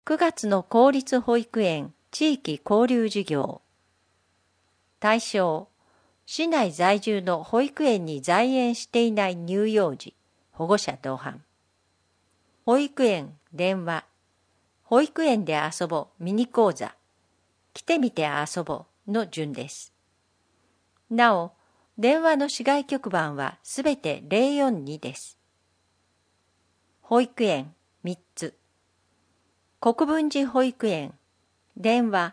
9月の公立保育園地域交流事業。対象、市内在住の保育園に在園していない乳幼児、保護者同伴。保育園電話、保育園で遊ぼミニ講座、来てみて遊ぼの順です。なお、電話の市外局番はすべて042です。保育園3つ。国分寺保育園、電話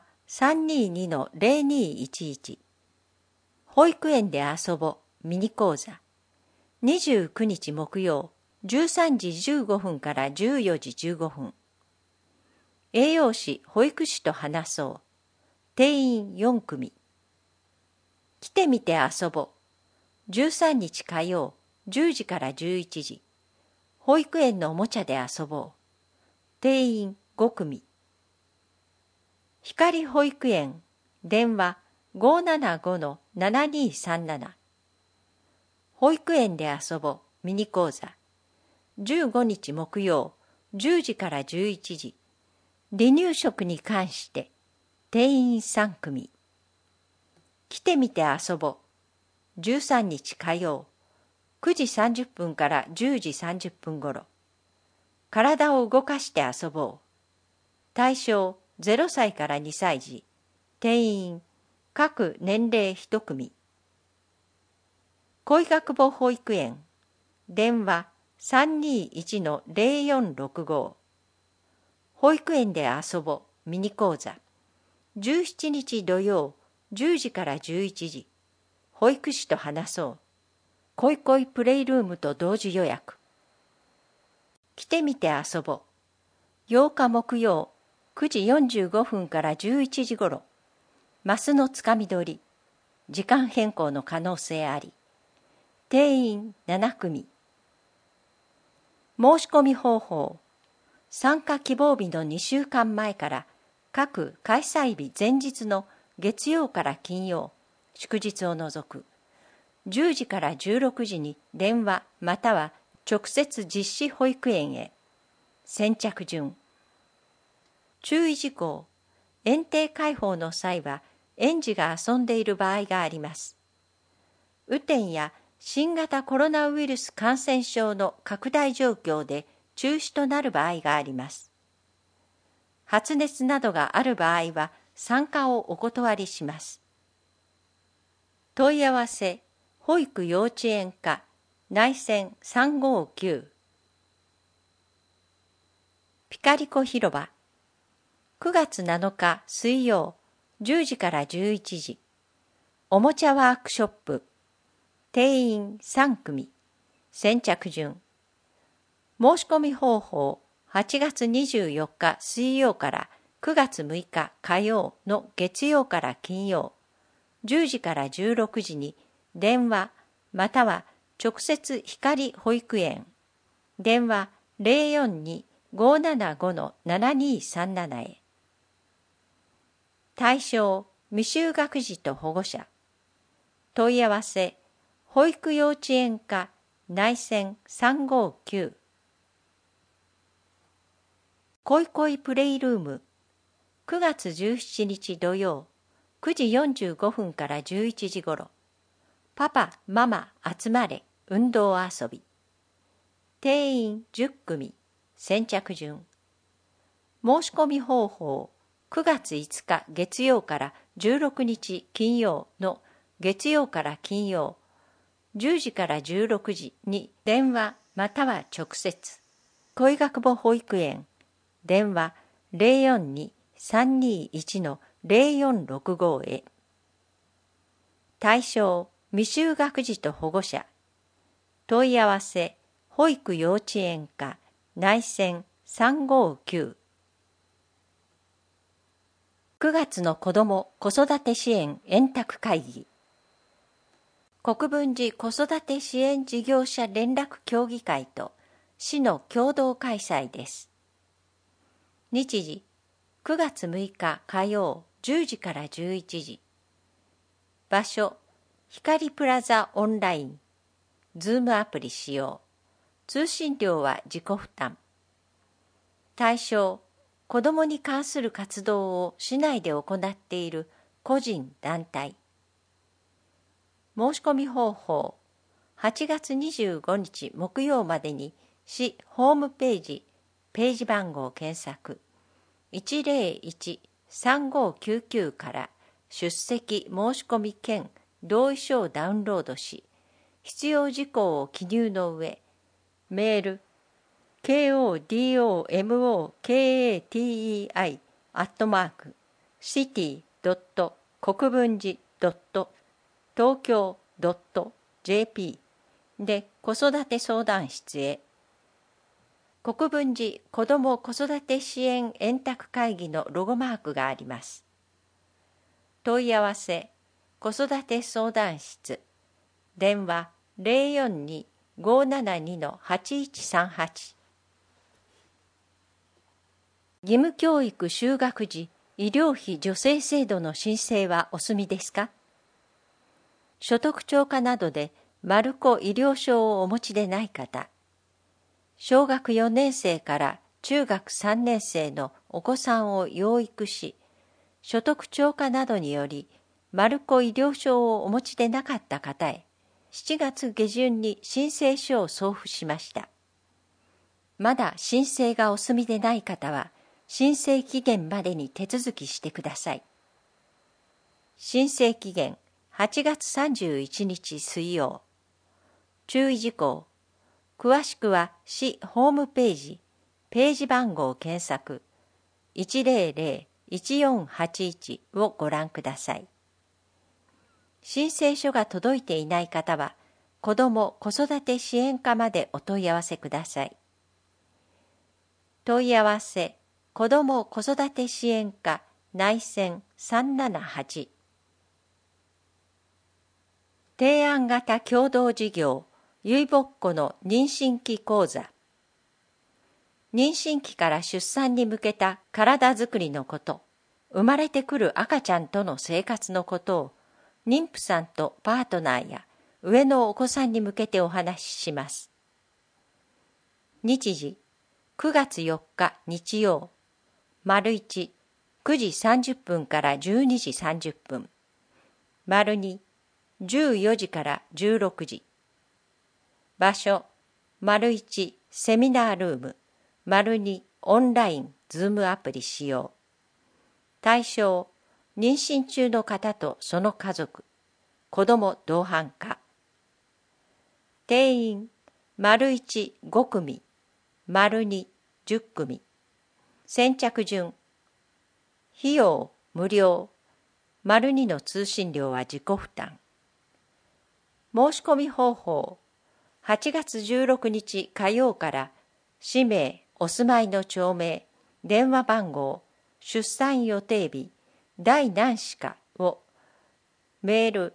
322-0211。保育園で遊ぼミニ講座、29日木曜、13時15分から14時15分。栄養士、保育士と話そう。定員4組。来てみて遊ぼ。13日火曜、10時から11時。保育園のおもちゃで遊ぼう。定員5組。光保育園、電話575-7237。保育園で遊ぼミニ講座、15日木曜、10時から11時。離乳食に関して、定員3組。来てみて遊ぼ。13日火曜、9時30分から10時30分ごろ。体を動かして遊ぼう。対象0歳から2歳児。定員各年齢1組。恋学母保育園、電話321-0465。保育園で遊ぼミニ講座、17日土曜、10時から11時。保育士と話そう。恋恋プレイルームと同時予約。来てみて遊ぼ。8日木曜、9時45分から11時ごろ。マスのつかみ取り。時間変更の可能性あり。定員7組。申し込み方法。参加希望日の2週間前から各開催日前日の月曜から金曜、祝日を除く10時から16時に電話または直接実施保育園へ。先着順。注意事項。園庭開放の際は園児が遊んでいる場合があります。雨天や新型コロナウイルス感染症の拡大状況で中止となる場合があります。発熱などがある場合は参加をお断りします。問い合わせ、保育幼稚園課、内線359。ピカリコ広場、9月7日水曜、10時から11時。おもちゃワークショップ、定員3組。先着順。申し込み方法、8月24日水曜から9月6日火曜の月曜から金曜、10時から16時に電話または直接光保育園、電話042-575-7237へ。対象、未就学児と保護者。問い合わせ、保育幼稚園課、内線359。恋恋プレイルーム、9月17日土曜、9時45分から11時ごろ。パパ、ママ、集まれ、運動遊び。定員10組、先着順。申し込み方法、9月5日月曜から16日金曜の月曜から金曜、10時から16時に電話または直接。恋学母保育園、電話042-321-0465へ。対象、未就学児と保護者。問い合わせ、保育幼稚園課、内線359。9月の子ども・子育て支援円卓会議。国分寺子育て支援事業者連絡協議会と市の共同開催です。日時、9月6日火曜10時から11時。場所、光プラザオンライン。ズームアプリ使用。通信料は自己負担。対象、 子どもに関する活動を市内で行っている個人団体。申し込み方法、8月25日木曜までに市ホームページ番号検索 101-3599 から出席申し込み兼同意書をダウンロードし、必要事項を記入の上、メールkodomokatei@city. 国分寺.東京.jp で子育て相談室へ。国分寺子ども子育て支援円卓会議のロゴマークがあります。問い合わせ子育て相談室、電話 042-572-8138。義務教育就学時医療費助成制度の申請はお済みですか？所得超過などでマルコ医療証をお持ちでない方、小学4年生から中学3年生のお子さんを養育し、所得超過などによりマルコ医療証をお持ちでなかった方へ、7月下旬に申請書を送付しました。まだ申請がお済みでない方は、申請期限までに手続きしてください。申請期限8月31日水曜。注意事項。詳しくは市ホームページ番号検索 100-1481 をご覧ください。申請書が届いていない方は、子ども子育て支援課までお問い合わせください。問い合わせ子ども子育て支援課内線378。提案型共同事業ゆいぼっこの妊娠期講座。妊娠期から出産に向けた体づくりのこと、生まれてくる赤ちゃんとの生活のことを、妊婦さんとパートナーや上のお子さんに向けてお話しします。日時、9月4日日曜、丸1、9時30分から12時30分。丸2、14時から16時。場所、丸1、セミナールーム。丸2、オンライン、ズームアプリ使用。対象、妊娠中の方とその家族。子ども同伴家。定員、丸1、5組。丸2、10組。先着順。費用、無料。丸2の通信料は自己負担。申し込み方法。8月16日火曜から氏名、お住まいの町名、電話番号、出産予定日、第何子かをメール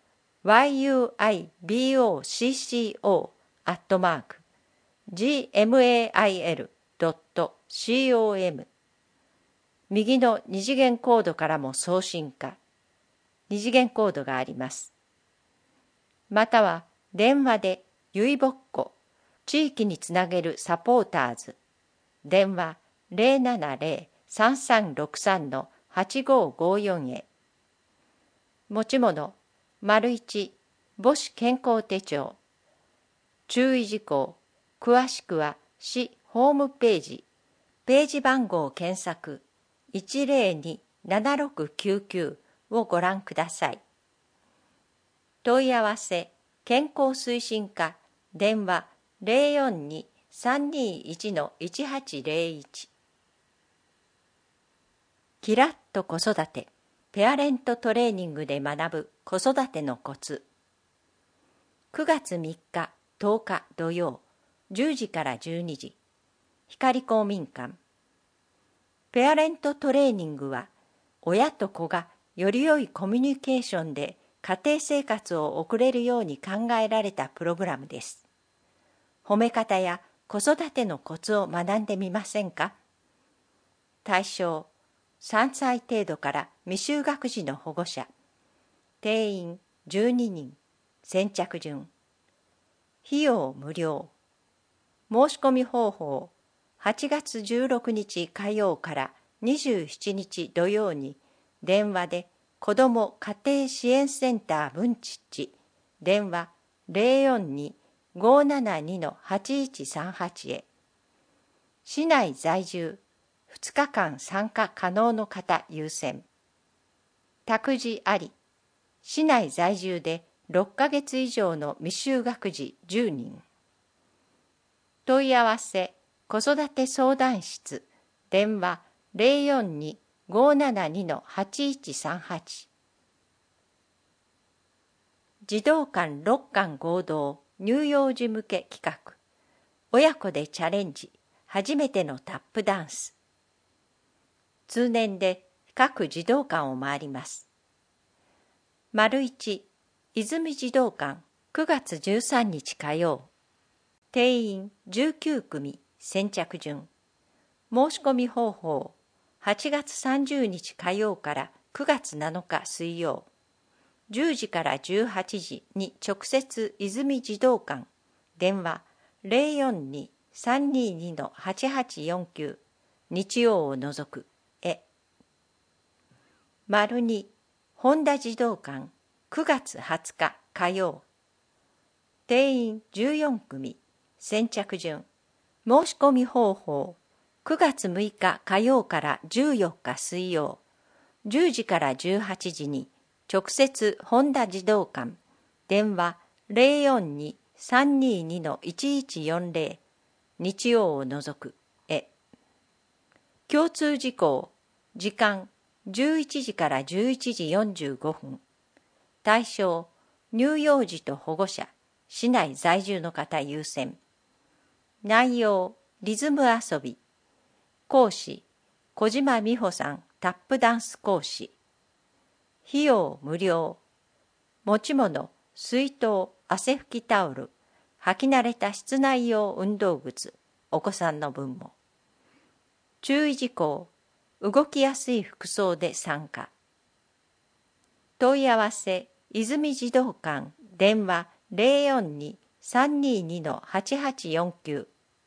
yuibocco@gmail.com 右の二次元コードからも送信か。二次元コードがあります。または電話でゆいぼっこ地域につなげるサポーターズ電話 070-3363-8554 へ。持ち物丸1母子健康手帳。注意事項詳しくは市ホームページ番号を検索 102-7699 をご覧ください。問い合わせ健康推進課電話 042-321-1801。キラッと子育てペアレントトレーニングで学ぶ子育てのコツ。9月3日10日土曜10時から12時光公民館。ペアレントトレーニングは親と子がより良いコミュニケーションで家庭生活を送れるように考えられたプログラムです。褒め方や子育てのコツを学んでみませんか？対象、3歳程度から未就学児の保護者。定員12人。先着順。費用無料。申し込み方法。 8月16日火曜から27日土曜に電話で子ども家庭支援センター文ちっち電話 042-572-8138 へ。市内在住2日間参加可能の方優先。託児あり。市内在住で6ヶ月以上の未就学児10人。問い合わせ子育て相談室電話 042-572-8138。児童館6館合同乳幼児向け企画。親子でチャレンジ初めてのタップダンス。通年で各児童館を回ります。丸1、泉児童館9月13日火曜。定員19組先着順。申し込み方法8月30日火曜から9月7日水曜。10時から18時に直接泉児童館電話 042-322-8849 日曜を除くへ。丸2本田児童館9月20日火曜。定員14組先着順。申し込み方法9月6日火曜から14日水曜。10時から18時に直接本田児童館電話 042-322-1140 日曜を除くへ。共通事項時間11時から11時45分。対象乳幼児と保護者市内在住の方優先。内容リズム遊び。講師小島美穂さんタップダンス講師。費用無料。持ち物水筒汗拭きタオル履き慣れた室内用運動靴お子さんの分も。注意事項動きやすい服装で参加。問い合わせ泉児童館電話 042-322-8849。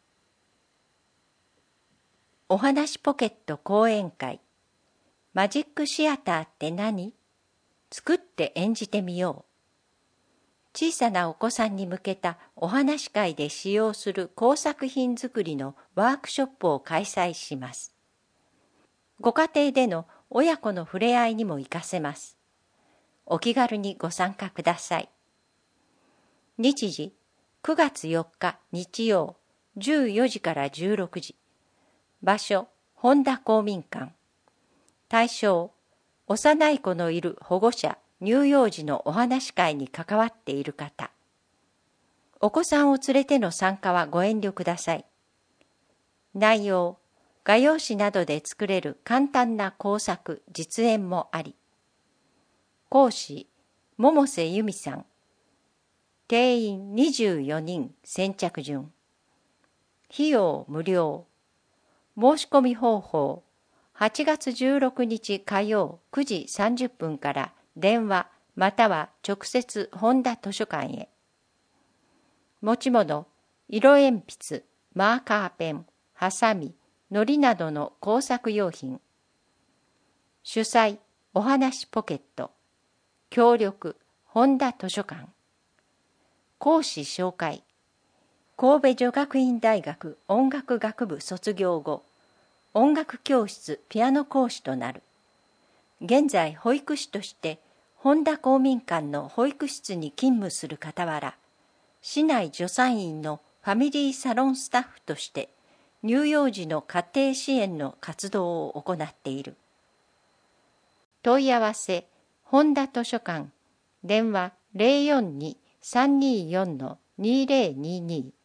おはなしポケット講演会。マジックシアターって何？作って演じてみよう。小さなお子さんに向けたお話会で使用する工作品作りのワークショップを開催します。ご家庭での親子の触れ合いにも活かせます。お気軽にご参加ください。日時9月4日日曜14時から16時。場所本田公民館。対象幼い子のいる保護者乳幼児のお話会に関わっている方。お子さんを連れての参加はご遠慮ください。内容画用紙などで作れる簡単な工作実演もあり。講師百瀬由美さん。定員24人先着順。費用無料。申し込み方法8月16日火曜9時30分から電話または直接本田図書館へ。持ち物色鉛筆、マーカーペン、ハサミ、糊などの工作用品。主催おはなしポケット。協力本田図書館。講師紹介神戸女学院大学音楽学部卒業後、音楽教室ピアノ講師となる。現在保育士として本田公民館の保育室に勤務する傍ら、市内助産院のファミリーサロンスタッフとして乳幼児の家庭支援の活動を行っている。問い合わせ本田図書館電話 042-324-2022